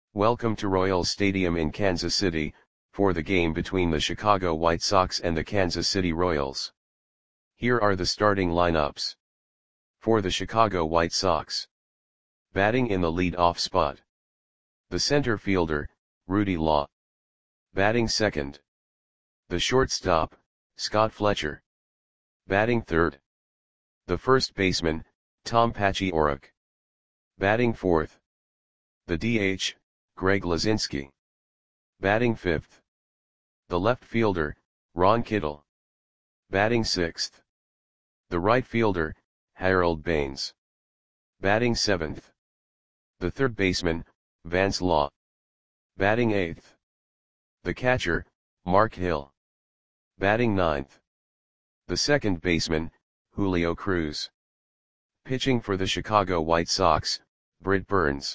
Welcome to Royals Stadium in Kansas City, for the game between the Chicago White Sox and the Kansas City Royals. Here are the starting lineups. For the Chicago White Sox. Batting in the lead-off spot. The center fielder, Rudy Law. Batting second. The shortstop, Scott Fletcher. Batting third. The first baseman, Tom Paciorek. Batting fourth. The DH, Greg Luzinski. Batting fifth. The left fielder, Ron Kittle. Batting sixth. The right fielder, Harold Baines. Batting seventh. The third baseman, Vance Law. Batting eighth. The catcher, Mark Hill. Batting ninth. The second baseman, Julio Cruz. Pitching for the Chicago White Sox, Britt Burns.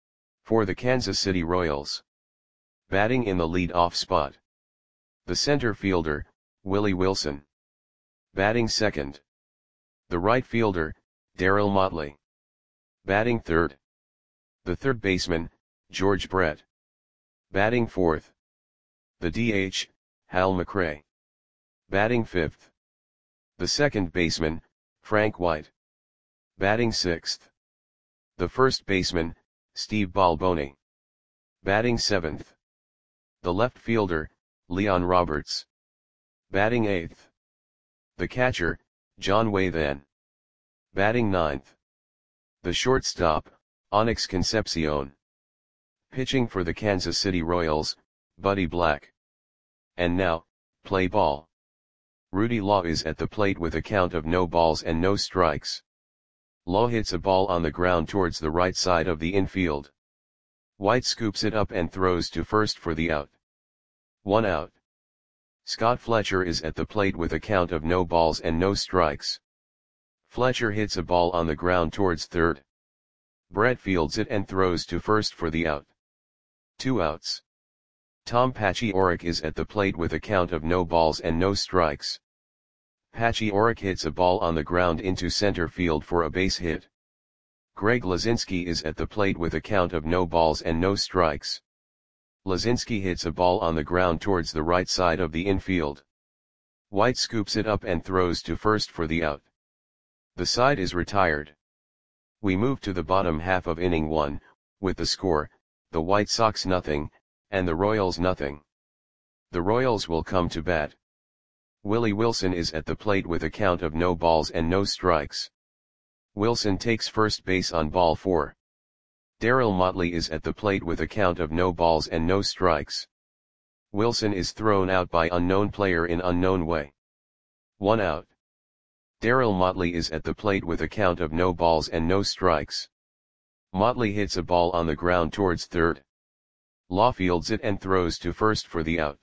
For the Kansas City Royals. Batting in the lead-off spot. The center fielder, Willie Wilson. Batting second. The right fielder, Darryl Motley. Batting third. The third baseman, George Brett. Batting fourth. The DH, Hal McRae. Batting fifth. The second baseman, Frank White. Batting sixth. The first baseman, Steve Balboni. Batting seventh. The left fielder, Leon Roberts. Batting eighth. The catcher, John Wathan. Batting ninth. The shortstop, Onyx Concepcion. Pitching for the Kansas City Royals, Buddy Black. And now, play ball. Rudy Law is at the plate with a count of no balls and no strikes. Law hits a ball on the ground towards the right side of the infield. White scoops it up and throws to first for the out. 1 out. Scott Fletcher is at the plate with a count of no balls and no strikes. Fletcher hits a ball on the ground towards third. Brett fields it and throws to first for the out. 2 outs. Tom Paciorek is at the plate with a count of no balls and no strikes. Paciorek hits a ball on the ground into center field for a base hit. Greg Luzinski is at the plate with a count of no balls and no strikes. Luzinski hits a ball on the ground towards the right side of the infield. White scoops it up and throws to first for the out. The side is retired. We move to the bottom half of inning 1, with the score, the White Sox 0, and the Royals 0. The Royals will come to bat. Willie Wilson is at the plate with a count of no balls and no strikes. Wilson takes first base on ball 4. Darryl Motley is at the plate with a count of no balls and no strikes. Wilson is thrown out by unknown player in unknown way. 1 out. Darryl Motley is at the plate with a count of no balls and no strikes. Motley hits a ball on the ground towards third. Law fields it and throws to first for the out.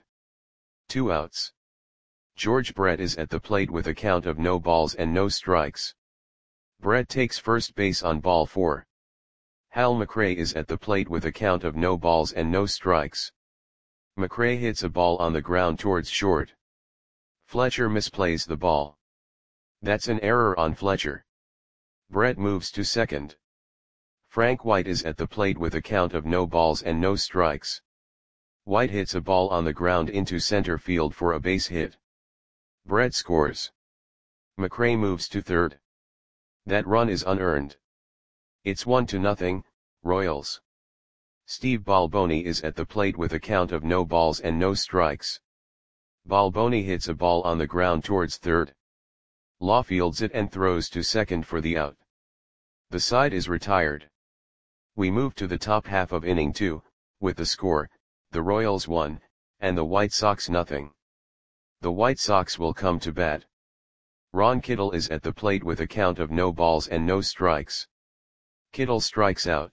2 outs. George Brett is at the plate with a count of no balls and no strikes. Brett takes first base on ball 4. Hal McRae is at the plate with a count of no balls and no strikes. McRae hits a ball on the ground towards short. Fletcher misplays the ball. That's an error on Fletcher. Brett moves to second. Frank White is at the plate with a count of no balls and no strikes. White hits a ball on the ground into center field for a base hit. Brett scores. McRae moves to third. That run is unearned. It's 1-0, Royals. Steve Balboni is at the plate with a count of no balls and no strikes. Balboni hits a ball on the ground towards third. Law fields it and throws to second for the out. The side is retired. We move to the top half of inning 2, with the score, the Royals 1, and the White Sox 0. The White Sox will come to bat. Ron Kittle is at the plate with a count of no balls and no strikes. Kittle strikes out.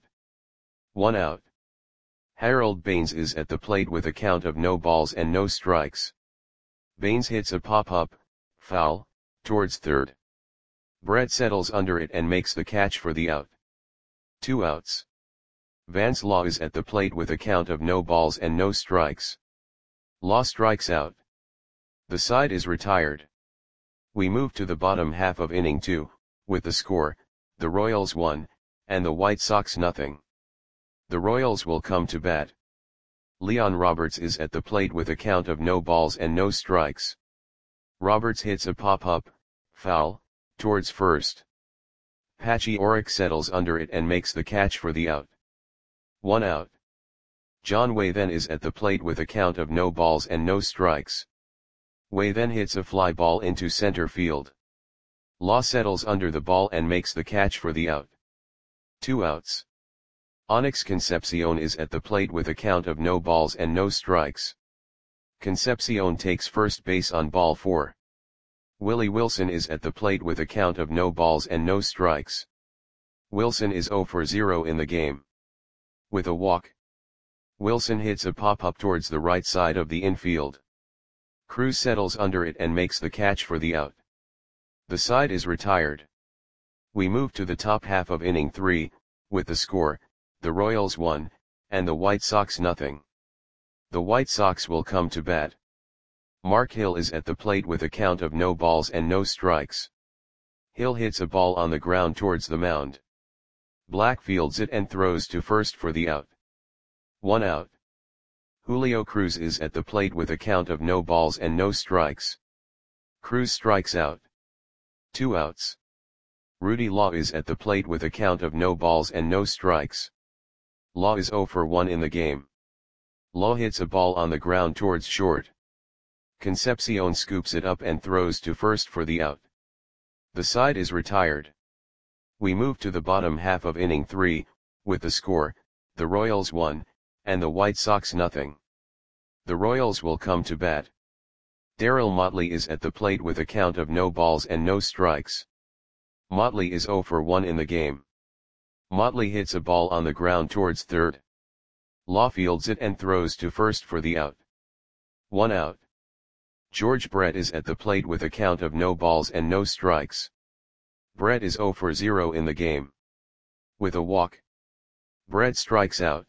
1 out. Harold Baines is at the plate with a count of no balls and no strikes. Baines hits a pop-up, foul, towards third. Brett settles under it and makes the catch for the out. 2 outs. Vance Law is at the plate with a count of no balls and no strikes. Law strikes out. The side is retired. We move to the bottom half of inning 2, with the score, the Royals 1, and the White Sox 0. The Royals will come to bat. Leon Roberts is at the plate with a count of no balls and no strikes. Roberts hits a pop-up, foul, towards first. Patchy Oric settles under it and makes the catch for the out. 1 out. John Way then is at the plate with a count of no balls and no strikes. Way then hits a fly ball into center field. Law settles under the ball and makes the catch for the out. 2 outs. Onyx Concepcion is at the plate with a count of no balls and no strikes. Concepcion takes first base on ball 4. Willie Wilson is at the plate with a count of no balls and no strikes. Wilson is 0 for 0 in the game. With a walk, Wilson hits a pop-up towards the right side of the infield. Cruz settles under it and makes the catch for the out. The side is retired. We move to the top half of inning 3, with the score, the Royals 1, and the White Sox nothing. The White Sox will come to bat. Mark Hill is at the plate with a count of no balls and no strikes. Hill hits a ball on the ground towards the mound. Black fields it and throws to first for the out. 1 out. Julio Cruz is at the plate with a count of no balls and no strikes. Cruz strikes out. 2 outs. Rudy Law is at the plate with a count of no balls and no strikes. Law is 0 for 1 in the game. Law hits a ball on the ground towards short. Concepcion scoops it up and throws to first for the out. The side is retired. We move to the bottom half of inning 3, with the score, the Royals 1, and the White Sox nothing. The Royals will come to bat. Darryl Motley is at the plate with a count of no balls and no strikes. Motley is 0 for 1 in the game. Motley hits a ball on the ground towards third. Law fields it and throws to first for the out. 1 out. George Brett is at the plate with a count of no balls and no strikes. Brett is 0 for 0 in the game. With a walk, Brett strikes out.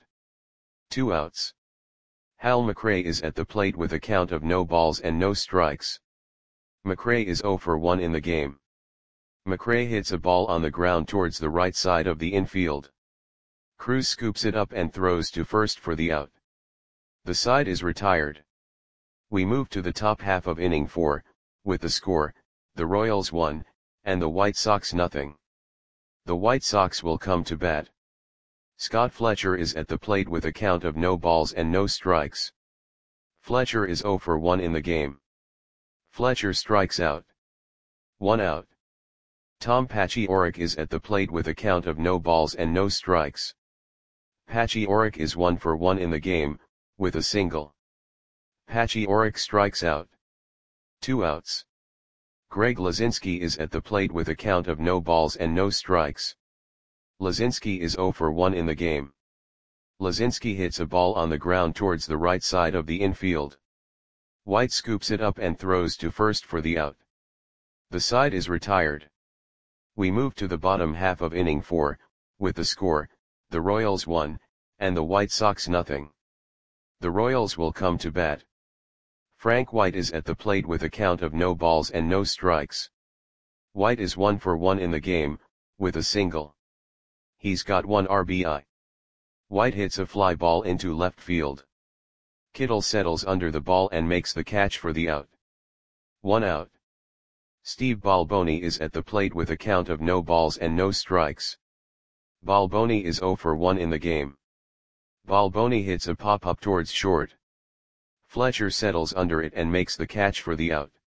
2 outs. Hal McRae is at the plate with a count of no balls and no strikes. McRae is 0 for 1 in the game. McRae hits a ball on the ground towards the right side of the infield. Cruz scoops it up and throws to first for the out. The side is retired. We move to the top half of inning 4, with the score, the Royals 1, and the White Sox nothing. The White Sox will come to bat. Scott Fletcher is at the plate with a count of no balls and no strikes. Fletcher is 0 for 1 in the game. Fletcher strikes out. 1 out. Tom Patchy Oric is at the plate with a count of no balls and no strikes. Patchy Oric is 1 for 1 in the game, with a single. Patchy Oric strikes out. 2 outs. Greg Lazinski is at the plate with a count of no balls and no strikes. Lazinski is 0 for 1 in the game. Lazinski hits a ball on the ground towards the right side of the infield. White scoops it up and throws to first for the out. The side is retired. We move to the bottom half of inning 4, with the score, the Royals 1, and the White Sox nothing. The Royals will come to bat. Frank White is at the plate with a count of no balls and no strikes. White is 1 for 1 in the game, with a single. He's got 1 RBI. White hits a fly ball into left field. Kittle settles under the ball and makes the catch for the out. 1 out. Steve Balboni is at the plate with a count of no balls and no strikes. Balboni is 0 for 1 in the game. Balboni hits a pop-up towards short. Fletcher settles under it and makes the catch for the out.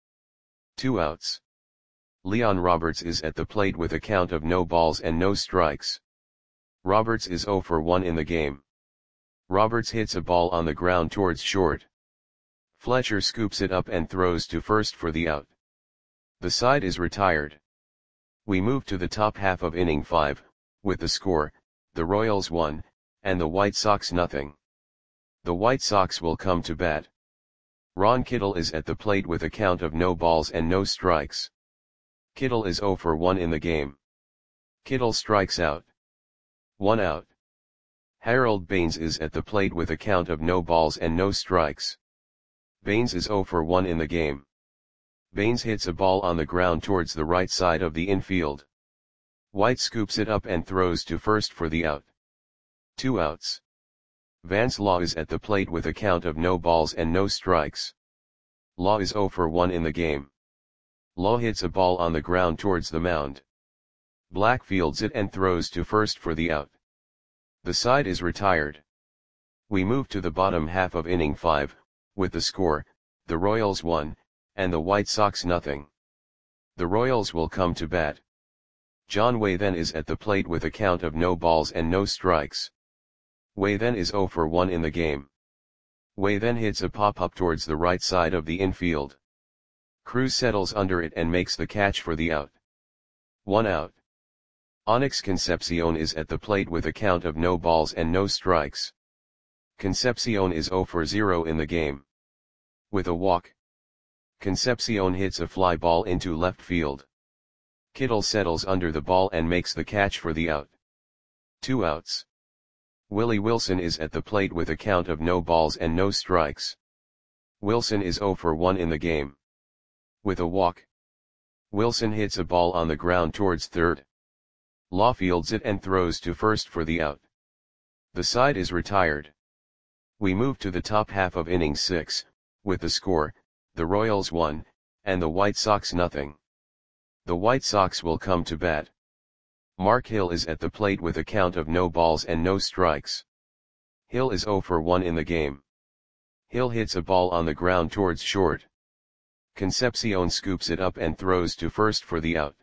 2 outs. Leon Roberts is at the plate with a count of no balls and no strikes. Roberts is 0 for 1 in the game. Roberts hits a ball on the ground towards short. Fletcher scoops it up and throws to first for the out. The side is retired. We move to the top half of inning 5, with the score, the Royals 1, and the White Sox nothing. The White Sox will come to bat. Ron Kittle is at the plate with a count of no balls and no strikes. Kittle is 0 for 1 in the game. Kittle strikes out. 1 out. Harold Baines is at the plate with a count of no balls and no strikes. Baines is 0 for 1 in the game. Baines hits a ball on the ground towards the right side of the infield. White scoops it up and throws to first for the out. 2 outs. Vance Law is at the plate with a count of no balls and no strikes. Law is 0 for 1 in the game. Law hits a ball on the ground towards the mound. Black fields it and throws to first for the out. The side is retired. We move to the bottom half of inning 5, with the score, the Royals 1, and the White Sox nothing. The Royals will come to bat. John Way then is at the plate with a count of no balls and no strikes. Way then is 0 for 1 in the game. Way then hits a pop-up towards the right side of the infield. Cruz settles under it and makes the catch for the out. 1 out. Onyx Concepcion is at the plate with a count of no balls and no strikes. Concepcion is 0 for 0 in the game. With a walk, Concepcion hits a fly ball into left field. Kittle settles under the ball and makes the catch for the out. 2 outs. Willie Wilson is at the plate with a count of no balls and no strikes. Wilson is 0 for 1 in the game. With a walk, Wilson hits a ball on the ground towards third. Law fields it and throws to first for the out. The side is retired. We move to the top half of inning 6, with the score, the Royals 1, and the White Sox nothing. The White Sox will come to bat. Mark Hill is at the plate with a count of no balls and no strikes. Hill is 0 for 1 in the game. Hill hits a ball on the ground towards short. Concepcion scoops it up and throws to first for the out.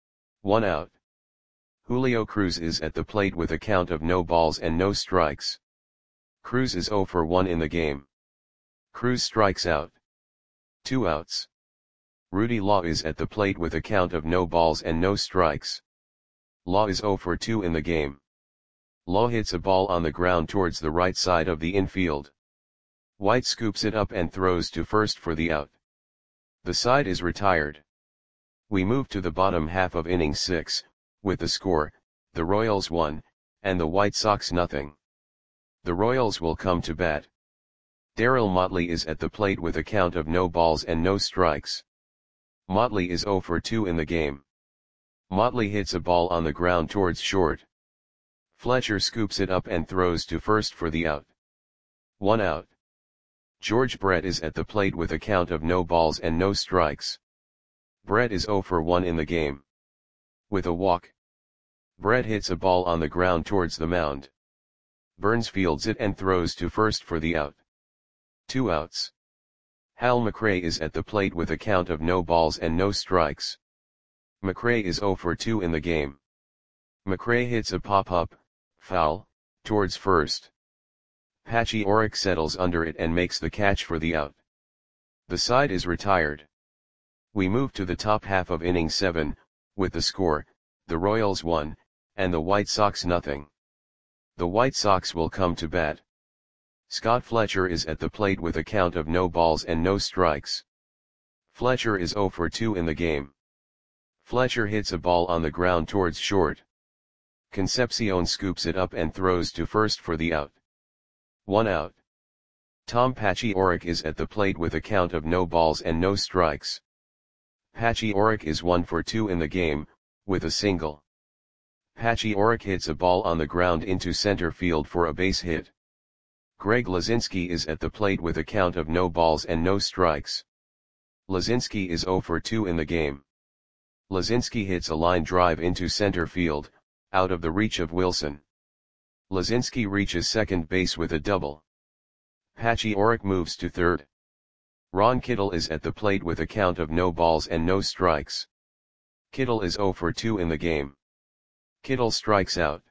1 out. Julio Cruz is at the plate with a count of no balls and no strikes. Cruz is 0 for 1 in the game. Cruz strikes out. 2 outs. Rudy Law is at the plate with a count of no balls and no strikes. Law is 0 for 2 in the game. Law hits a ball on the ground towards the right side of the infield. White scoops it up and throws to first for the out. The side is retired. We move to the bottom half of inning 6, with the score, the Royals 1, and the White Sox nothing. The Royals will come to bat. Darryl Motley is at the plate with a count of no balls and no strikes. Motley is 0 for 2 in the game. Motley hits a ball on the ground towards short. Fletcher scoops it up and throws to first for the out. 1 out. George Brett is at the plate with a count of no balls and no strikes. Brett is 0 for 1 in the game. With a walk, Brett hits a ball on the ground towards the mound. Burns fields it and throws to first for the out. 2 outs. Hal McRae is at the plate with a count of no balls and no strikes. McRae is 0 for 2 in the game. McRae hits a pop-up, foul, towards first. Patchy Oric settles under it and makes the catch for the out. The side is retired. We move to the top half of inning 7, with the score, the Royals 1, and the White Sox nothing. The White Sox will come to bat. Scott Fletcher is at the plate with a count of no balls and no strikes. Fletcher is 0 for 2 in the game. Fletcher hits a ball on the ground towards short. Concepcion scoops it up and throws to first for the out. 1 out. Tom Patchy Oric is at the plate with a count of no balls and no strikes. Patchy Oric is 1 for 2 in the game, with a single. Patchy Oric hits a ball on the ground into center field for a base hit. Greg Lazinski is at the plate with a count of no balls and no strikes. Lazinski is 0 for 2 in the game. Lazinski hits a line drive into center field, out of the reach of Wilson. Lazinski reaches second base with a double. Patchy Oric moves to third. Ron Kittle is at the plate with a count of no balls and no strikes. Kittle is 0 for 2 in the game. Kittle strikes out.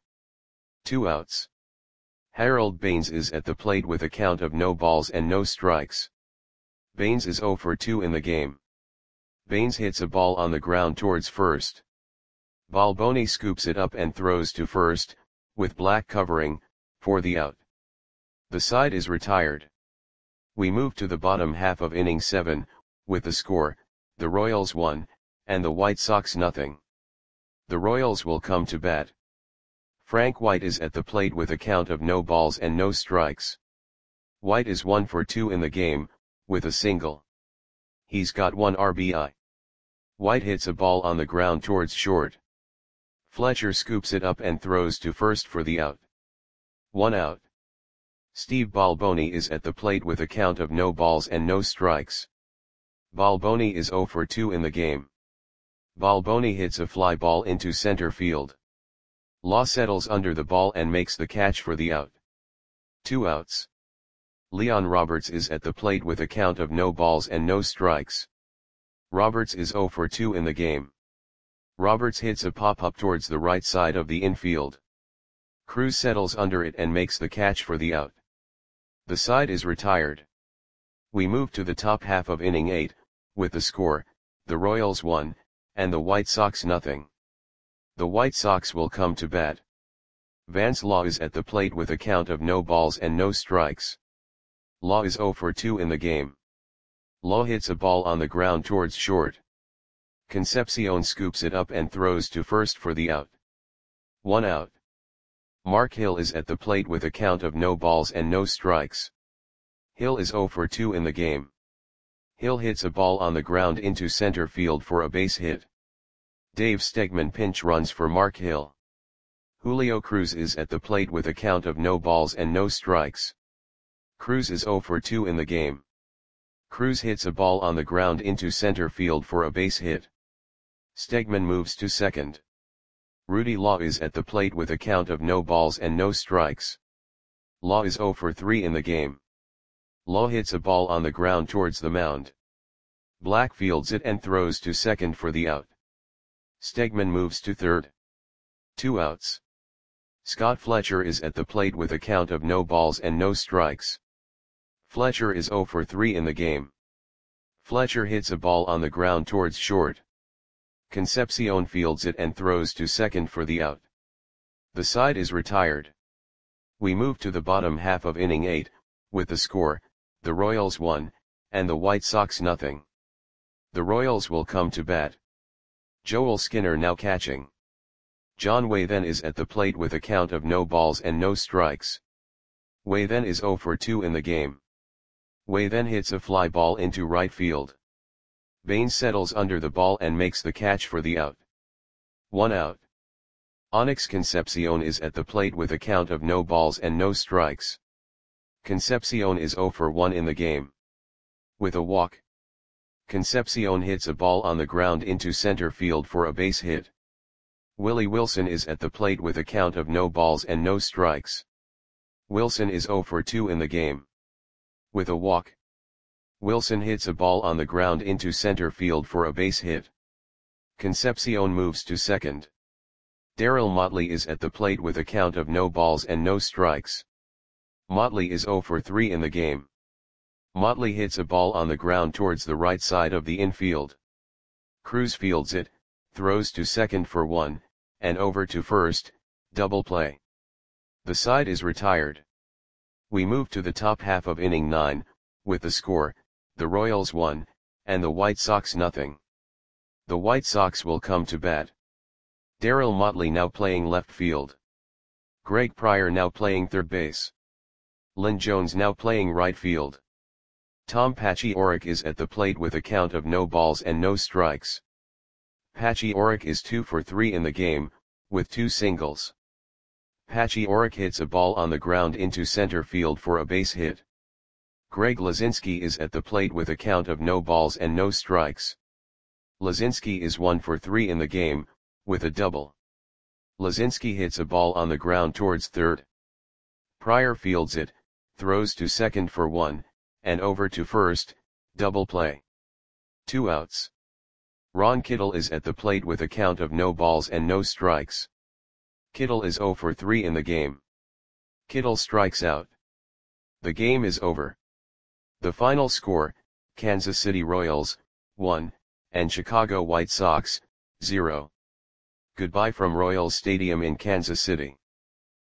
2 outs. Harold Baines is at the plate with a count of no balls and no strikes. Baines is 0 for 2 in the game. Baines hits a ball on the ground towards first. Balboni scoops it up and throws to first, with Black covering, for the out. The side is retired. We move to the bottom half of inning 7, with the score, the Royals 1, and the White Sox nothing. The Royals will come to bat. Frank White is at the plate with a count of no balls and no strikes. White is 1 for 2 in the game, with a single. He's got 1 RBI. White hits a ball on the ground towards short. Fletcher scoops it up and throws to first for the out. 1 out. Steve Balboni is at the plate with a count of no balls and no strikes. Balboni is 0 for 2 in the game. Balboni hits a fly ball into center field. Law settles under the ball and makes the catch for the out. 2 outs. Leon Roberts is at the plate with a count of no balls and no strikes. Roberts is 0 for 2 in the game. Roberts hits a pop-up towards the right side of the infield. Cruz settles under it and makes the catch for the out. The side is retired. We move to the top half of inning 8, with the score, the Royals 1, and the White Sox nothing. The White Sox will come to bat. Vance Law is at the plate with a count of no balls and no strikes. Law is 0 for 2 in the game. Law hits a ball on the ground towards short. Concepcion scoops it up and throws to first for the out. 1 out. Mark Hill is at the plate with a count of no balls and no strikes. Hill is 0 for 2 in the game. Hill hits a ball on the ground into center field for a base hit. Dave Stegman pinch runs for Mark Hill. Julio Cruz is at the plate with a count of no balls and no strikes. Cruz is 0 for 2 in the game. Cruz hits a ball on the ground into center field for a base hit. Stegman moves to second. Rudy Law is at the plate with a count of no balls and no strikes. Law is 0 for 3 in the game. Law hits a ball on the ground towards the mound. Black fields it and throws to second for the out. Stegman moves to third. 2 outs. Scott Fletcher is at the plate with a count of no balls and no strikes. Fletcher is 0 for 3 in the game. Fletcher hits a ball on the ground towards short. Concepcion fields it and throws to second for the out. The side is retired. We move to the bottom half of inning 8, with the score, the Royals 1, and the White Sox nothing. The Royals will come to bat. Joel Skinner now catching. John Waythen is at the plate with a count of no balls and no strikes. Waythen is 0 for 2 in the game. Waythen hits a fly ball into right field. Bain settles under the ball and makes the catch for the out. 1 out. Onyx Concepcion is at the plate with a count of no balls and no strikes. Concepcion is 0 for 1 in the game. With a walk, Concepcion hits a ball on the ground into center field for a base hit. Willie Wilson is at the plate with a count of no balls and no strikes. Wilson is 0 for 2 in the game. With a walk, Wilson hits a ball on the ground into center field for a base hit. Concepcion moves to second. Darryl Motley is at the plate with a count of no balls and no strikes. Motley is 0 for 3 in the game. Motley hits a ball on the ground towards the right side of the infield. Cruz fields it, throws to second for 1, and over to first, double play. The side is retired. We move to the top half of inning 9, with the score, the Royals 1, and the White Sox nothing. The White Sox will come to bat. Darryl Motley now playing left field. Greg Pryor now playing third base. Lynn Jones now playing right field. Tom Paciorek is at the plate with a count of no balls and no strikes. Paciorek is 2 for 3 in the game, with 2 singles. Paciorek hits a ball on the ground into center field for a base hit. Greg Lazinski is at the plate with a count of no balls and no strikes. Lazinski is 1 for 3 in the game, with a double. Lazinski hits a ball on the ground towards third. Pryor fields it, throws to second for 1, and over to first, double play. 2 outs. Ron Kittle is at the plate with a count of no balls and no strikes. Kittle is 0 for 3 in the game. Kittle strikes out. The game is over. The final score, Kansas City Royals, 1, and Chicago White Sox, 0. Goodbye from Royals Stadium in Kansas City.